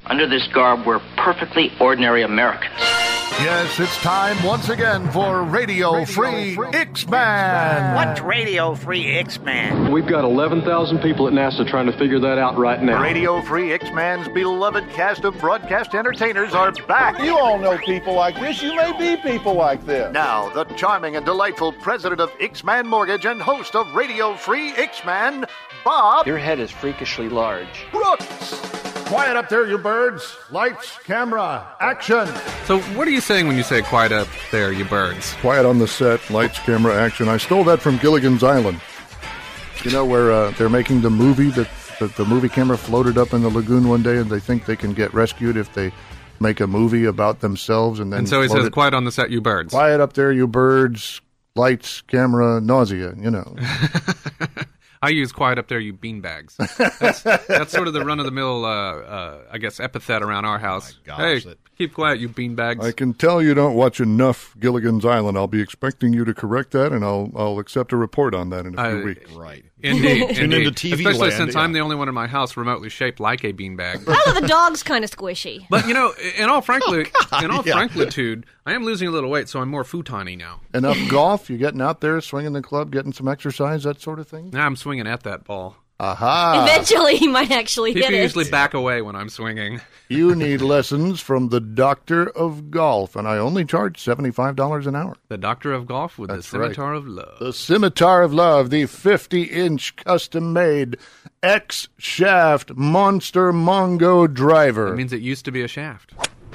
Under this garb, we're perfectly ordinary Americans. Yes, it's time once again for Radio Free X-Men. What's Radio Free X-Men? We've got 11,000 people at NASA trying to figure that out right now. Radio Free X-Men's beloved cast of broadcast entertainers are back. You all know people like this. You may be people like this. Now, the charming and delightful president of X-Man Mortgage and host of Radio Free X-Men, Bob Your head is freakishly large. Brooks. Quiet up there, you birds. Lights, camera, action. So what are you saying when you say quiet up there, you birds? Quiet on the set, lights, camera, action. I stole that from Gilligan's Island. You know, where they're making the movie, that the movie camera floated up in the lagoon one day and they think they can get rescued if they make a movie about themselves. And so he says, quiet on the set, you birds. Quiet up there, you birds. Lights, camera, nausea, you know. I use quiet up there, you beanbags. That's sort of the run-of-the-mill, I guess, epithet around our house. Oh my gosh, hey, keep quiet, you beanbags. I can tell you don't watch enough Gilligan's Island. I'll be expecting you to correct that, and I'll accept a report on that in a few weeks. Right. Indeed. Tune into TV Especially land, since yeah. I'm the only one in my house remotely shaped like a beanbag. Oh, the dog's kind of squishy. But, you know, in all frankitude, I am losing a little weight, so I'm more futon-y now. Enough golf? You getting out there, swinging the club, getting some exercise, that sort of thing? Now I'm swinging at that ball. Aha! Eventually, he might actually hit People it. usually back away when I'm swinging. You need lessons from the Doctor of Golf, and I only charge $75 an hour. The Doctor of Golf with That's the Scimitar of Love. The Scimitar of Love, the 50-inch custom-made X-shaft monster Mongo driver. That means it used to be a shaft.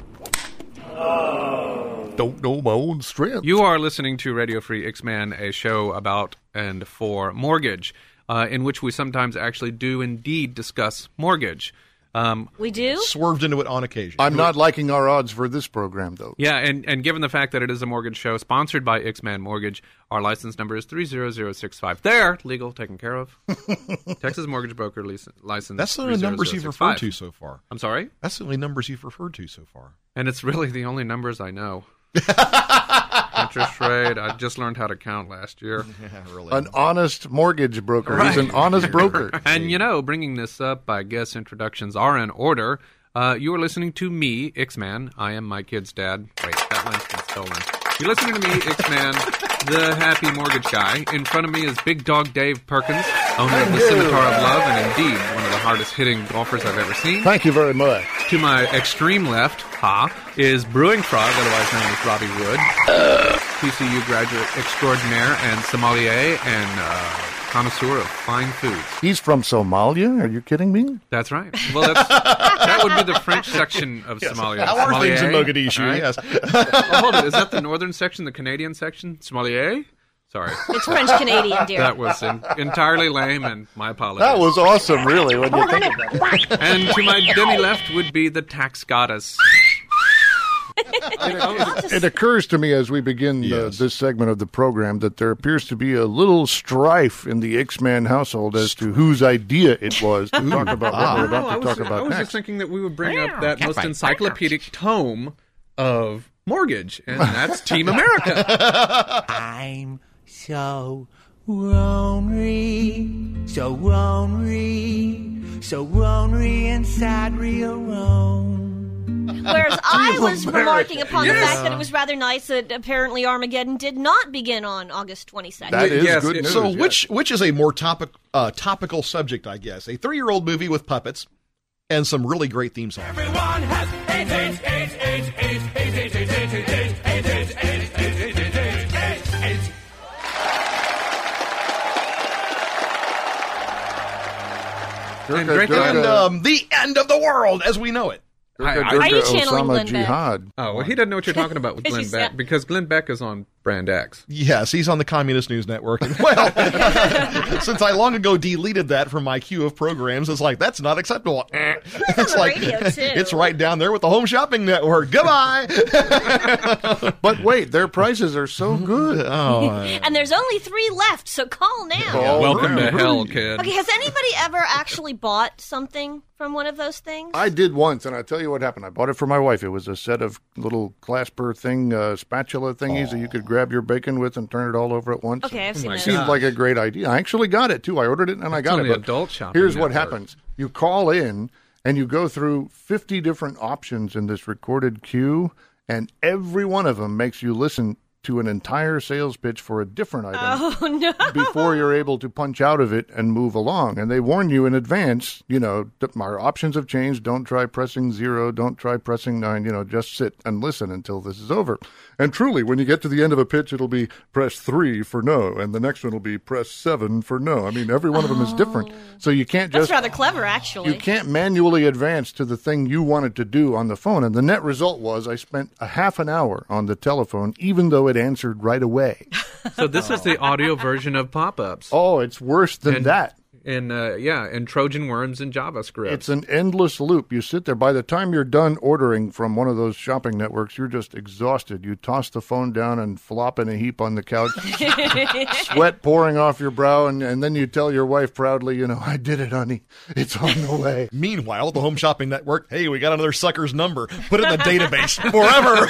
Don't know my own strength. You are listening to Radio Free X-Man, a show about and for mortgage, in which we sometimes actually do indeed discuss mortgage. We do? Swerved into it on occasion. I'm not liking our odds for this program, though. Yeah, and given the fact that it is a mortgage show sponsored by X-Man Mortgage, our license number is 30065. There, legal, taken care of. Texas Mortgage Broker license. That's the only numbers you've referred to so far. I'm sorry? That's the only numbers you've referred to so far. And it's really the only numbers I know. Interest rate. I just learned how to count last year. Yeah, really. An honest mortgage broker. Right. He's an honest broker. And, you know, bringing this up, I guess introductions are in order. You are listening to me, X-Man. I am my kid's dad. Wait, that line's been stolen. You're listening to me, X-Man, the happy mortgage guy. In front of me is Big Dog Dave Perkins, owner of the Scimitar of Love, and indeed one of the hardest-hitting golfers I've ever seen. Thank you very much. To my extreme left, is Brewing Frog, otherwise known as Robbie Wood, TCU graduate extraordinaire and sommelier and connoisseur of fine foods. He's from Somalia? Are you kidding me? That's right. Well, that would be the French section of Somalia. How are things in Sommelier. Mogadishu? Right. Yes. Oh, hold it. Is that the northern section, the Canadian section? Sommelier? Sorry. It's French-Canadian, dear. That was entirely lame, and my apologies. That was awesome, really, when you think about it. And to my demi-left would be the tax goddess. It occurs to me as we begin this segment of the program that there appears to be a little strife in the X-Man household as to whose idea it was to talk about what we're about to talk about I was next. just thinking that we would bring up that most encyclopedic tome of mortgage, and that's Team America. I'm so lonely, so lonely, so lonely inside real Rome. Whereas I was remarking upon the fact that it was rather nice that apparently Armageddon did not begin on August 22nd. That is good news. So yes. which is a more topical subject, I guess? A 3-year-old movie with puppets and some really great theme songs. Everyone has And the end of the world as we know it. Are you channeling Glenn Beck? Jihad. Oh, well, he doesn't know what you're talking about with Glenn Beck, because Glenn Beck is on Brand X. Yes, he's on the Communist News Network. And, well, since I long ago deleted that from my queue of programs, it's like, that's not acceptable. It's like, radio, too. It's right down there with the Home Shopping Network. Goodbye. But wait, their prices are so good. And there's only 3 left, so call now. Welcome to hell, kid. Okay, has anybody ever actually bought something from one of those things? I did once, and I tell you what happened. I bought it for my wife. It was a set of little clasper thing, spatula thingies that you could grab your bacon with and turn it all over at once. Okay, I've seen my those. Seemed like a great idea. I actually got it, too. I ordered it, and I got on it. the But adult shopping here's what network. happens. You call in, and you go through 50 different options in this recorded queue, and every one of them makes you listen to an entire sales pitch for a different item Oh, no. before you're able to punch out of it and move along. And they warn you in advance, our options have changed. Don't try pressing 0. Don't try pressing 9. Just sit and listen until this is over. And truly, when you get to the end of a pitch, it'll be press 3 for no, and the next one will be press 7 for no. I mean, every one of them is different. So you can't just... That's rather clever, actually. You can't manually advance to the thing you wanted to do on the phone. And the net result was I spent a half an hour on the telephone, even though it answered right away. So this is the audio version of pop-ups. Oh, it's worse than that. And Trojan worms and JavaScript. It's an endless loop. You sit there. By the time you're done ordering from one of those shopping networks, you're just exhausted. You toss the phone down and flop in a heap on the couch, sweat pouring off your brow, and then you tell your wife proudly, I did it, honey. It's on the way. Meanwhile, the Home Shopping Network, hey, we got another sucker's number. Put it in the database forever.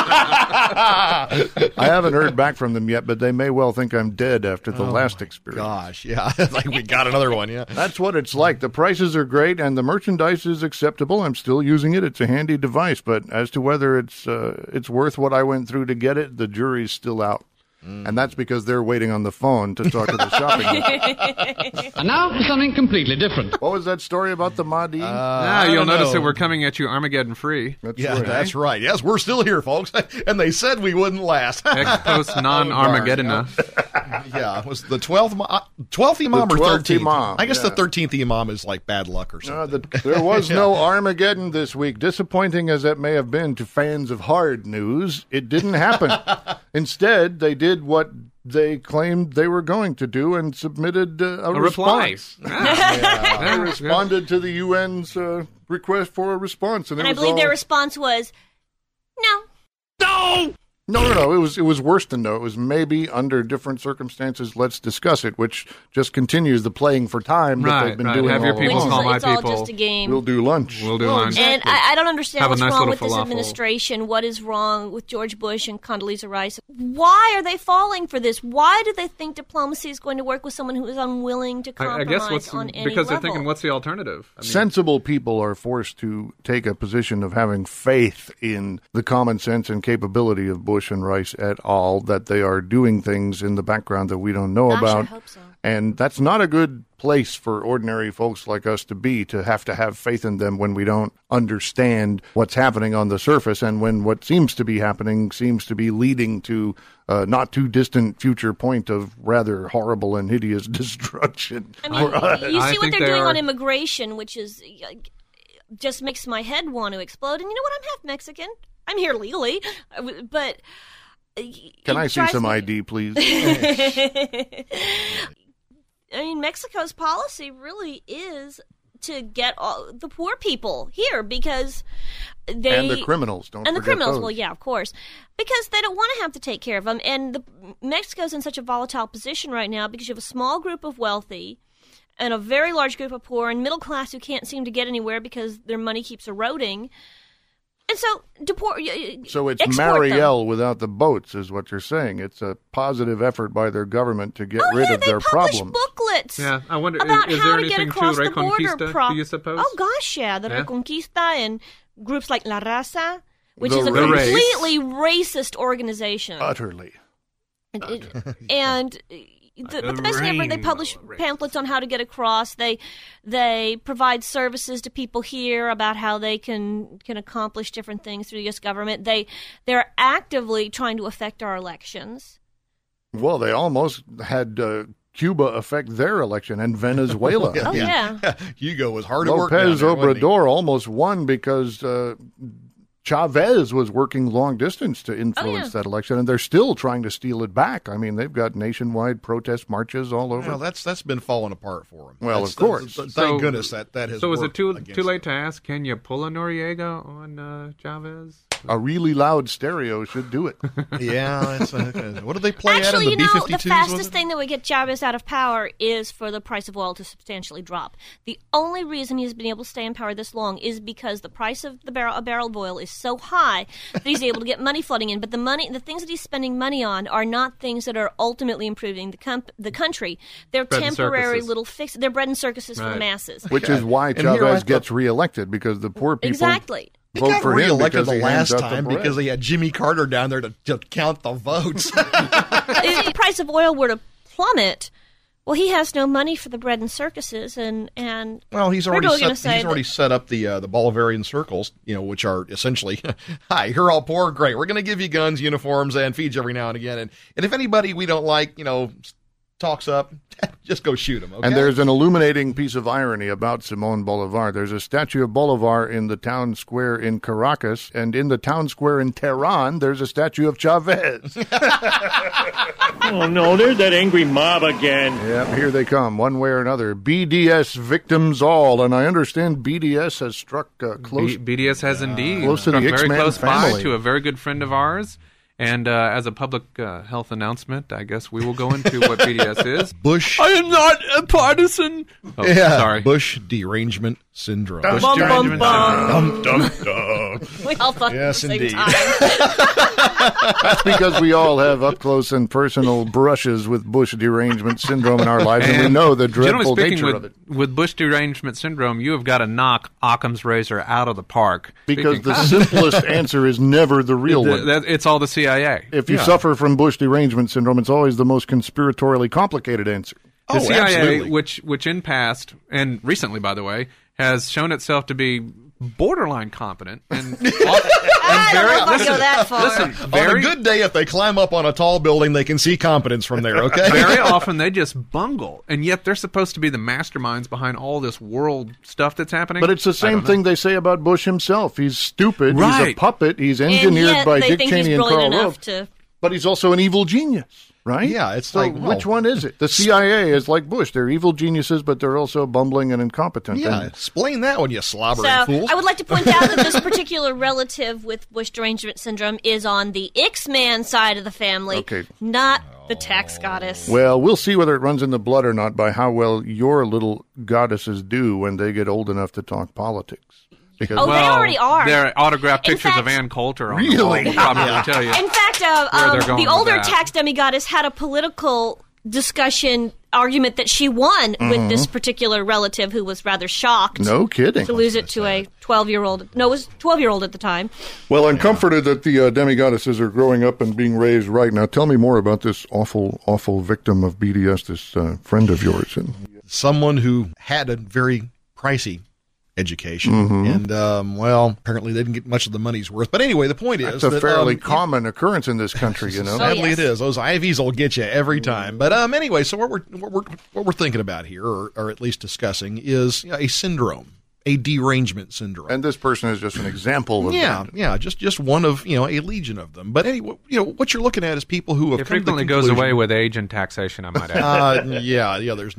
I haven't heard back from them yet, but they may well think I'm dead after the last experience. Gosh, yeah. Like we got another one, yeah. That's what it's like. The prices are great, and the merchandise is acceptable. I'm still using it. It's a handy device, but as to whether it's worth what I went through to get it, the jury's still out. And that's because they're waiting on the phone to talk to the shopping network. And now for something completely different. What was that story about the Mahdi? You'll notice that we're coming at you Armageddon free. That's right. Yes, we're still here, folks. And they said we wouldn't last. Ex post non-Armageddon. Yeah, it was the 12th Imam or 13th? Imam. I guess the 13th Imam is like bad luck or something. There was no Armageddon this week. Disappointing as it may have been to fans of hard news, it didn't happen. Instead, they did what they claimed they were going to do and submitted a response. They responded to the UN's request for a response. And I believe their response was, no. No. It was worse than no. It was maybe under different circumstances. Let's discuss it, which just continues the playing for time that they've been doing. Have your people call my people. It's all just a game. We'll do lunch. And I don't understand what's wrong with this administration. What is wrong with George Bush and Condoleezza Rice? Why are they falling for this? Why do they think diplomacy is going to work with someone who is unwilling to compromise on any because they're level? thinking, what's the alternative? Sensible people are forced to take a position of having faith in the common sense and capability of Bush and Rice at all, that they are doing things in the background that we don't know about. I hope so. And that's not a good place for ordinary folks like us to be, to have faith in them when we don't understand what's happening on the surface, and when what seems to be happening seems to be leading to not too distant future point of rather horrible and hideous destruction. I mean, you see what they're doing on immigration, which is just makes my head want to explode. And you know what? I'm half Mexican. I'm here legally, but... Can I see some ID, please? I mean, Mexico's policy really is to get all the poor people here because they... And the criminals, don't And the forget criminals, those. well, yeah, of course. Because they don't want to have to take care of them. And Mexico's in such a volatile position right now because you have a small group of wealthy and a very large group of poor and middle class who can't seem to get anywhere because their money keeps eroding. And so, so it's Marielle without the boats, is what you're saying. It's a positive effort by their government to get rid of their problems. They publish booklets. Yeah, I wonder, about is how there to get anything across to the border. Reconquista, do you suppose? Oh gosh, yeah, the Reconquista and groups like La Raza, which The is a race. completely racist organization. Utterly. And but the best thing ever, they publish pamphlets on how to get across. They provide services to people here about how they can accomplish different things through the U.S. government. They're actively trying to affect our elections. Well, they almost had Cuba affect their election, and Venezuela. Yeah. Hugo was hard at work. Lopez Obrador almost won because Chavez was working long distance to influence that election, and they're still trying to steal it back. I mean, they've got nationwide protest marches all over. Well, that's been falling apart for them. Well, of course. Thank goodness that has. So is it worked too late to ask? Can you pull a Noriega on Chavez? A really loud stereo should do it. Yeah. What do they play Actually, at in the B-52s? the fastest thing that would get Chavez out of power is for the price of oil to substantially drop. The only reason he's been able to stay in power this long is because the price of a barrel of oil is so high that he's able to get money flooding in. But the things that he's spending money on are not things that are ultimately improving the country. They're Bread and temporary circuses. little fixes. They're bread and circuses for the masses. Which is why Chavez gets reelected, because the poor people Exactly. He vote got for him reelected because the he hands last out the time bread. because they had Jimmy Carter down there to count the votes. If the price of oil were to plummet, well, he has no money for the bread and circuses, and Well, he's we're already really gonna set, say he's already set up the Bolivarian circles, which are essentially, hi, you're all poor, great. We're going to give you guns, uniforms, and feed you every now and again. And if anybody we don't like, talks up, just go shoot him. Okay? And there's an illuminating piece of irony about Simon Bolivar. There's a statue of Bolivar in the town square in Caracas, and in the town square in Tehran, there's a statue of Chavez. Oh, no, there's that angry mob again. Yep, here they come, one way or another. BDS victims all, and I understand BDS has struck close. BDS has indeed close to the struck very X-Man close family. by to a very good friend of ours. And as a public health announcement, I guess we will go into what BDS is. Bush. I am not a partisan. Oh, sorry. Bush derangement syndrome. Bush Bum, bum, derangement bum. syndrome. we all fuck Yes, at the same indeed. time. That's because we all have up close and personal brushes with Bush derangement syndrome in our lives, and we know the dreadful Generally nature speaking, of it. with Bush derangement syndrome, you have got to knock Occam's razor out of the park. Because the simplest answer is never the real one. It's all the CIA. If you suffer from Bush derangement syndrome, it's always the most conspiratorially complicated answer. The CIA, absolutely. which in past, and recently, by the way, has shown itself to be borderline competent and very go that far. On a good day, if they climb up on a tall building, they can see competence from there, okay? Very often they just bungle, and yet they're supposed to be the masterminds behind all this world stuff that's happening. But it's the same thing they say about Bush himself. He's stupid. He's a Right. puppet. He's And engineered yet by they Dick think Cheney he's and Karl brilliant enough Rove. to. But he's also an evil genius, right? Yeah, it's so like, well, which one is it? The CIA is like Bush. They're evil geniuses, but they're also bumbling and incompetent. Yeah, And explain that one, you slobbering So fools. I would like to point out that this particular relative with Bush derangement syndrome is on the X-Man side of the family, Okay. not the tax goddess. well, we'll see whether it runs in the blood or not by how well your little goddesses do when they get old enough to talk politics. Because Oh, they already are. Their autographed In pictures fact- of Ann Coulter on Really? the wall will probably tell you. In fact, Where they're going the with older that. tax demigoddess had a political discussion argument that she won with this particular relative who was rather shocked no kidding. to lose it to a 12-year-old. No, it was 12-year-old at the time. Well, I'm comforted that the demigoddesses are growing up and being raised right. Now, tell me more about this awful, awful victim of BDS, this friend of yours. Someone who had a very pricey education, and apparently they didn't get much of the money's worth. But anyway, the point is It's a that, fairly common occurrence in this country, you know. Sadly, yes. it is. Those IVs will get you every time. But anyway, so what we're thinking about here, or at least discussing, is a syndrome, a derangement syndrome. And this person is just an example of that. just one of a legion of them. But anyway, what you're looking at is people who have It come to the frequently goes conclusion- away with age and taxation, I might add. yeah. There's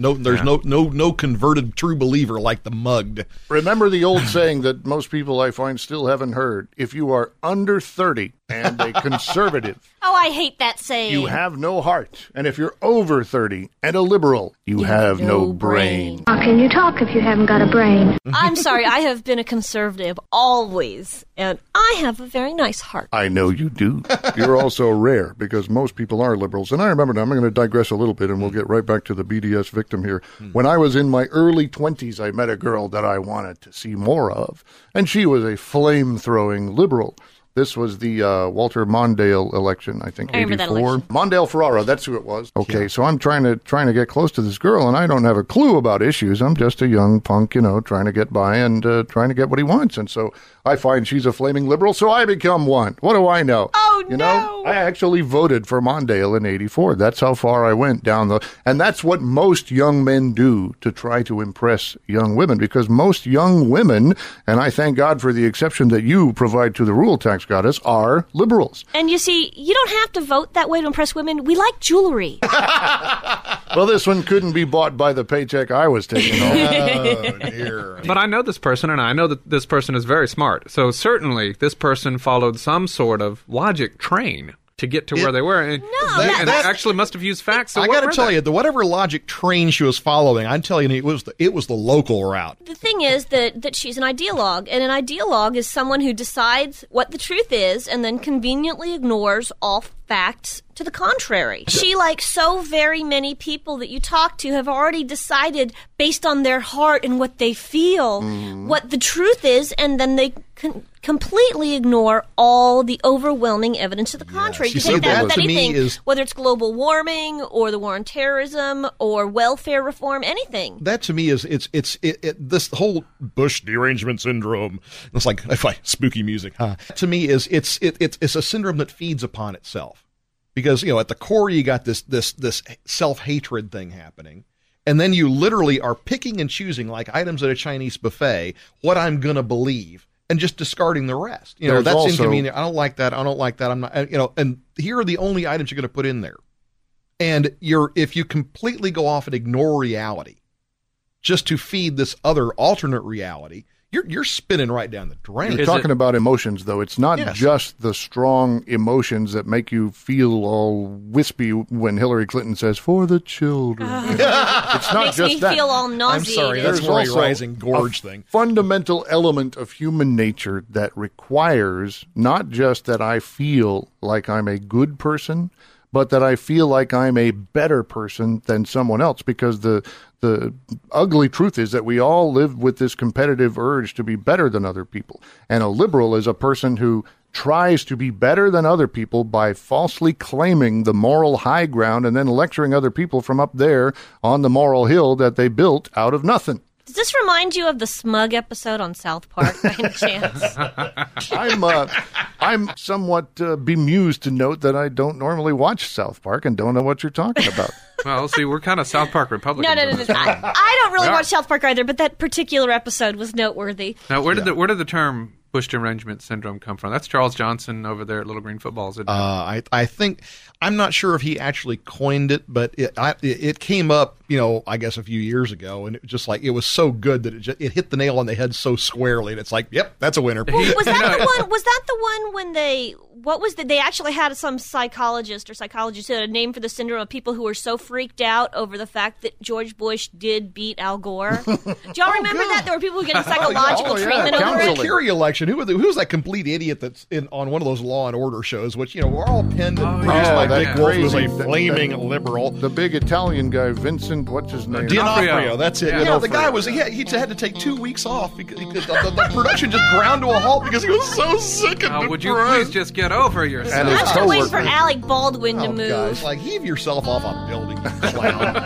no converted true believer like the mugged. Remember the old saying that most people I find still haven't heard. If you are under 30 and a conservative, Oh, I hate that saying. you have no heart. And if you're over 30 and a liberal, you have no brain. How can you talk if you haven't got a brain? I'm sorry, I have been a conservative always, and I have a very nice heart. I know you do. You're also rare because most people are liberals. And I remember now, I'm going to digress a little bit and we'll get right back to the BDS victim here. When I was in my early 20s, I met a girl that I wanted to see more of. And she was a flame-throwing liberal. This was the Walter Mondale election, I think, I remember that 84. election. Mondale Ferrara, that's who it was. Okay, so I'm trying to get close to this girl, and I don't have a clue about issues. I'm just a young punk, trying to get by and trying to get what he wants. And so I find she's a flaming liberal, so I become one. What do I know? Oh, You know, I actually voted for Mondale in '84. That's how far I went down and that's what most young men do to try to impress young women, because most young women, and I thank God for the exception that you provide to the rule, Tax Goddess, are liberals. And you see, you don't have to vote that way to impress women. We like jewelry. Well, this one couldn't be bought by the paycheck I was taking home. Oh, dear. But I know this person, and I know that this person is very smart. So certainly this person followed some sort of logic train to get to where they were. And, and actually must have used facts. So I got to tell you, whatever logic train she was following, I'm telling you, it was the local route. The thing is that she's an ideologue, and an ideologue is someone who decides what the truth is and then conveniently ignores all facts to the contrary. She, like so very many people that you talk to, have already decided based on their heart and what they feel what the truth is, and then they completely ignore all the overwhelming evidence to the contrary. You take that with anything, whether it's global warming or the war on terrorism or welfare reform, anything. That to me is it's this whole Bush derangement syndrome. It's like spooky music. To me is it's a syndrome that feeds upon itself. Because, at the core, you got this self-hatred thing happening. And then you literally are picking and choosing, like items at a Chinese buffet, what I'm going to believe, and just discarding the rest. That's also inconvenient. I don't like that. I'm not, and here are the only items you're going to put in there. And if you completely go off and ignore reality just to feed this other alternate reality, you're spinning right down the drain. You're talking about emotions, though. It's not just the strong emotions that make you feel all wispy when Hillary Clinton says, "For the children." It's not makes just me that. feel all nauseated. I'm sorry, that's more a rising gorge thing. Fundamental element of human nature that requires not just that I feel like I'm a good person, but that I feel like I'm a better person than someone else, because the ugly truth is that we all live with this competitive urge to be better than other people. And a liberal is a person who tries to be better than other people by falsely claiming the moral high ground and then lecturing other people from up there on the moral hill that they built out of nothing. Does this remind you of the Smug episode on South Park by any chance? I'm somewhat bemused to note that I don't normally watch South Park and don't know what you're talking about. Well, see, we're kind of South Park Republicans. No. I don't really watch South Park either, but that particular episode was noteworthy. Now, where did the term Bush derangement syndrome come from? That's Charles Johnson over there at Little Green Footballs. I think, I'm not sure if he actually coined it, but it came up, I guess a few years ago, and it was so good that it hit the nail on the head so squarely, and it's like, yep, that's a winner. Well, was that the one when they actually had some psychologist who had a name for the syndrome of people who were so freaked out over the fact that George Bush did beat Al Gore? Do y'all remember that? There were people who were getting psychological treatment over it. The Kerry election. Who was that complete idiot that's on one of those Law and Order shows, which we're all pinned and produced by Dick Wolf, who's a flaming liberal. The big Italian guy, Vincent, what's his name? D'Onofrio. That's it. Yeah, the guy he had to take 2 weeks off because the production just ground to a halt because he was so sick and depressed. Would you please just get over yourself? And I'm still waiting for Alec Baldwin to move. Gosh, heave yourself off a building, you clown.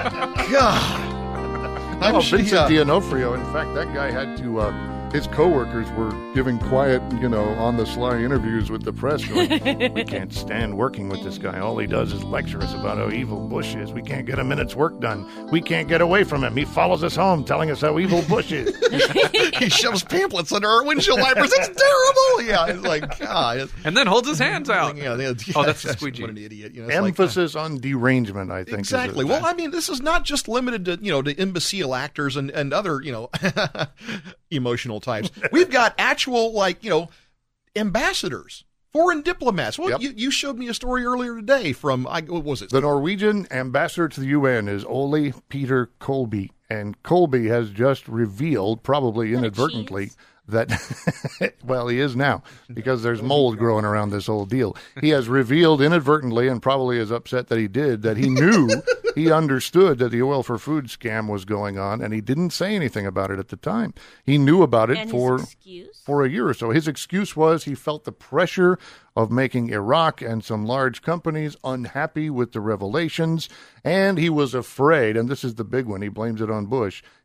God. Vincent D'Onofrio. In fact, that guy had to. His coworkers were giving quiet, on the sly interviews with the press. Going, we can't stand working with this guy. All he does is lecture us about how evil Bush is. We can't get a minute's work done. We can't get away from him. He follows us home, telling us how evil Bush is. He shoves pamphlets under our windshield wipers. It's terrible. Yeah, it's like God. And then holds his hands out. That's a squeegee. What an idiot. Emphasis on derangement, I think. Exactly. Well, this is not just limited to to imbecile actors and other emotional types. We've got actual ambassadors, foreign diplomats. Well, you showed me a story earlier today from what was it? The Norwegian ambassador to the UN is Ole Peter Kolbe, and Kolbe has just revealed, probably inadvertently, that, well, he is now, because there's mold growing around this whole deal. He has revealed inadvertently, and probably is upset that he did, that he knew, he understood that the oil for food scam was going on, and he didn't say anything about it at the time. He knew about it for a year or so. His excuse was he felt the pressure of making Iraq and some large companies unhappy with the revelations, and he was afraid, and this is the big one, he blames it on Bush,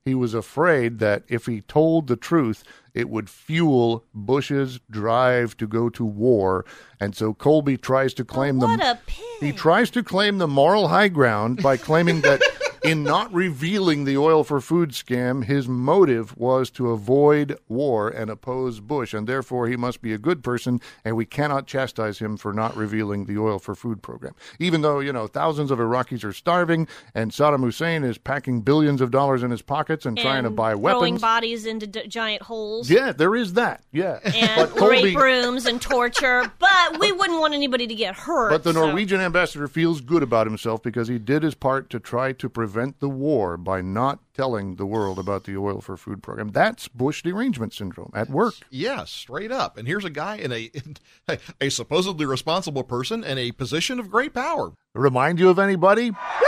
He was afraid that if he told the truth, it would fuel Bush's drive to go to war. And so Colby tries to claim he tries to claim the moral high ground by claiming that in not revealing the oil for food scam, his motive was to avoid war and oppose Bush, and therefore he must be a good person, and we cannot chastise him for not revealing the oil for food program. Even though, thousands of Iraqis are starving, and Saddam Hussein is packing billions of dollars in his pockets and trying to buy weapons. Throwing bodies into giant holes. Yeah, there is that, yeah. And rape rooms and torture, but we wouldn't want anybody to get hurt. But the Norwegian ambassador feels good about himself because he did his part to try to prevent the war by not telling the world about the oil for food program. That's Bush derangement syndrome at work. Yes, straight up. And here's a guy in a supposedly responsible person in a position of great power. Remind you of anybody?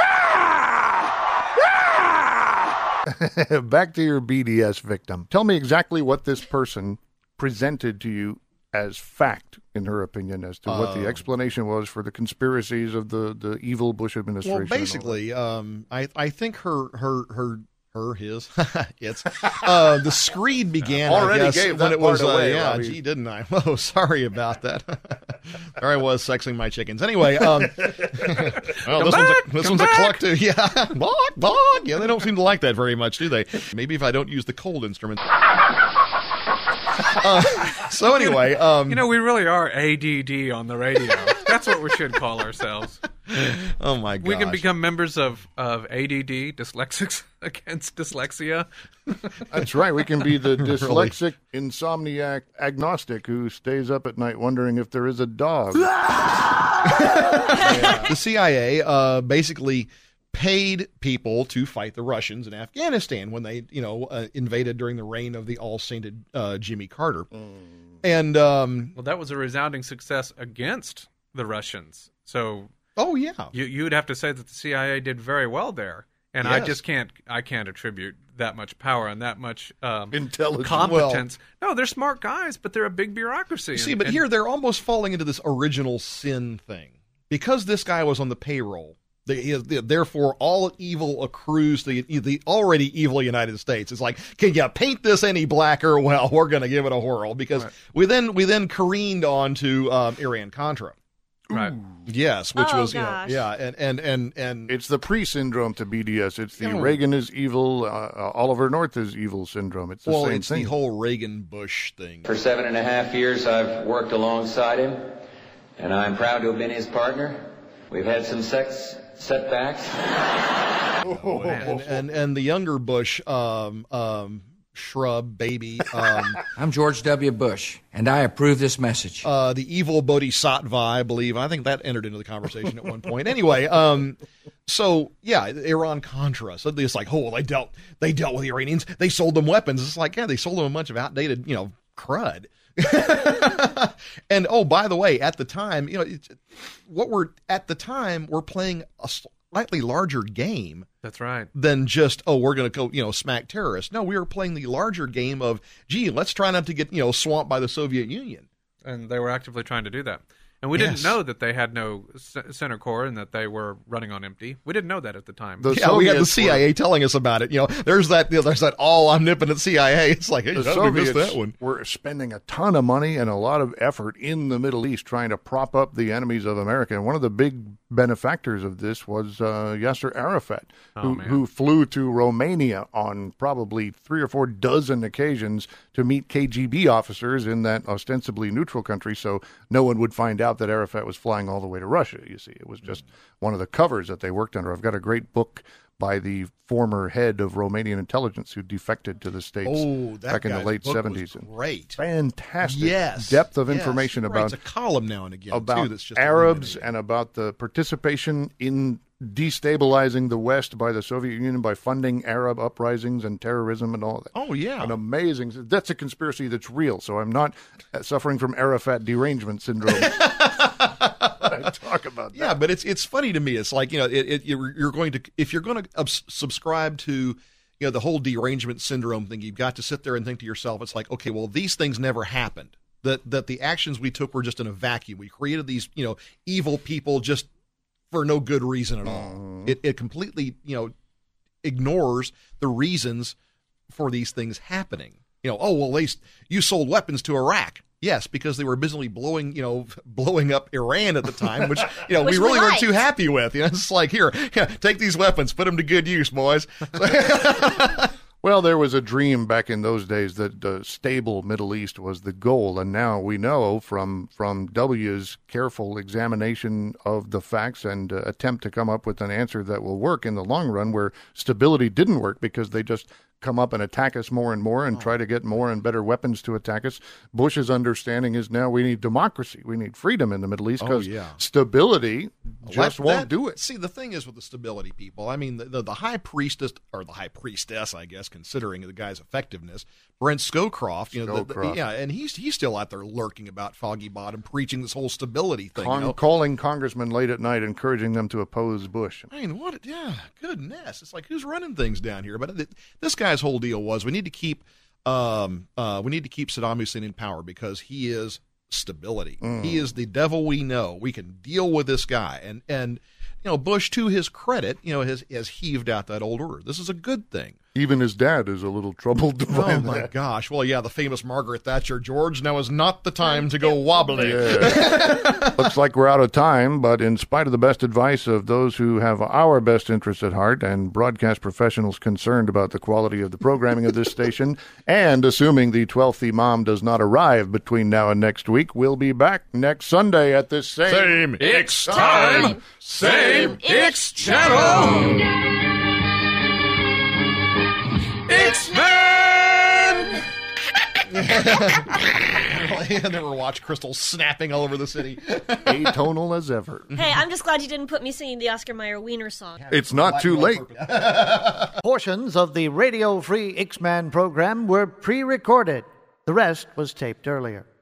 Back to your BDS victim. Tell me exactly what this person presented to you as fact, in her opinion, as to what the explanation was for the conspiracies of the evil Bush administration. Well, basically, I think his it's the screed began already I guess, gave when that it was part away, yeah, gee, didn't I? Oh, sorry about that. There I was sexing my chickens. Anyway, well, this one's a cluck too. Yeah, bog. Yeah, they don't seem to like that very much, do they? Maybe if I don't use the cold instrument. So anyway, we really are ADD on the radio. That's what we should call ourselves. Oh my gosh. We can become members of ADD, Dyslexics Against Dyslexia. That's right. We can be the dyslexic, insomniac agnostic who stays up at night wondering if there is a dog. The CIA basically paid people to fight the Russians in Afghanistan when they, invaded during the reign of the all-sainted Jimmy Carter. And well, that was a resounding success against the Russians. So, oh yeah, you'd have to say that the CIA did very well there. And yes. I can't attribute that much power and that much intelligence, competence. No, they're smart guys, but they're a big bureaucracy. See, but here they're almost falling into this original sin thing because this guy was on the payroll. Therefore, all evil accrues to the already evil United States. It's like, can you paint this any blacker? Well, we're going to give it a whirl because right. we then careened on to Iran-Contra. Right. Yes, which was gosh. and it's the pre-syndrome to BDS. It's the Reagan is evil, Oliver North is evil syndrome. It's the same it's thing. The whole Reagan-Bush thing. For 7.5 years, I've worked alongside him, and I'm proud to have been his partner. We've had some setbacks. And the younger Bush, shrub baby. I'm George W. Bush, and I approve this message. The evil bodhisattva, I believe. I think that entered into the conversation at one point. Anyway, so yeah, Iran-Contra. So it's like, they dealt with the Iranians. They sold them weapons. It's like, yeah, they sold them a bunch of outdated, crud. And by the way, at the time, we're playing a slightly larger game. That's right. Than just, we're going to go, smack terrorists. No, we were playing the larger game of, let's try not to get, swamped by the Soviet Union. And they were actively trying to do that. And we didn't know that they had no center core and that they were running on empty. We didn't know that at the time. We had the CIA telling us about it. There's that all omnipotent CIA. It's like, hey, we missed that one. We're spending a ton of money and a lot of effort in the Middle East trying to prop up the enemies of America. And one of the big benefactors of this was Yasser Arafat, who flew to Romania on probably 3 or 4 dozen occasions to meet KGB officers in that ostensibly neutral country, so no one would find out that Arafat was flying all the way to Russia, you see. It was just one of the covers that they worked under. I've got a great book by the former head of Romanian intelligence who defected to the States back in the late 70s. Great. Fantastic depth of information about it's a column now and again about too, that's just Arabs and about the participation in destabilizing the West by the Soviet Union by funding Arab uprisings and terrorism and all that. Oh, yeah. An amazing. That's a conspiracy that's real, so I'm not suffering from Arafat derangement syndrome. I talk about that. Yeah, but it's funny to me. It's like, you're going to, if you're going to subscribe to, the whole derangement syndrome thing, you've got to sit there and think to yourself, it's like, okay, well, these things never happened. That the actions we took were just in a vacuum. We created these, evil people just for no good reason at all. It completely, ignores the reasons for these things happening. You sold weapons to Iraq. Yes, because they were busily blowing up Iran at the time, which we really weren't too happy with. It's like, here, take these weapons, put them to good use, boys. Well, there was a dream back in those days that a stable Middle East was the goal, and now we know from W's careful examination of the facts and attempt to come up with an answer that will work in the long run, where stability didn't work because they just come up and attack us more and more and try to get more and better weapons to attack us. Bush's understanding is now we need democracy. We need freedom in the Middle East because stability just won't do it. See, the thing is with the stability people, I mean, the high priestess, or the high priestess, I guess, considering the guy's effectiveness, Brent Scowcroft, and he's still out there lurking about Foggy Bottom, preaching this whole stability thing. Calling congressmen late at night, encouraging them to oppose Bush. I mean, goodness. It's like, who's running things down here? But this guy's whole deal was we need to keep Saddam Hussein in power because he is stability. He is the devil we know. We can deal with this guy. And Bush, to his credit, has heaved out that old order. This is a good thing. Even his dad is a little troubled to find that. Oh, my gosh. Well, yeah, the famous Margaret Thatcher, George, now is not the time to go wobbly. Yeah. Looks like we're out of time, but in spite of the best advice of those who have our best interests at heart and broadcast professionals concerned about the quality of the programming of this station, and assuming the 12th Imam does not arrive between now and next week, we'll be back next Sunday at this same X time, same X channel. X-Men! I never watched Crystal snapping all over the city. Atonal as ever. Hey, I'm just glad you didn't put me singing the Oscar Mayer Wiener song. It's not too late. Portions of the Radio Free X-Man program were pre-recorded. The rest was taped earlier.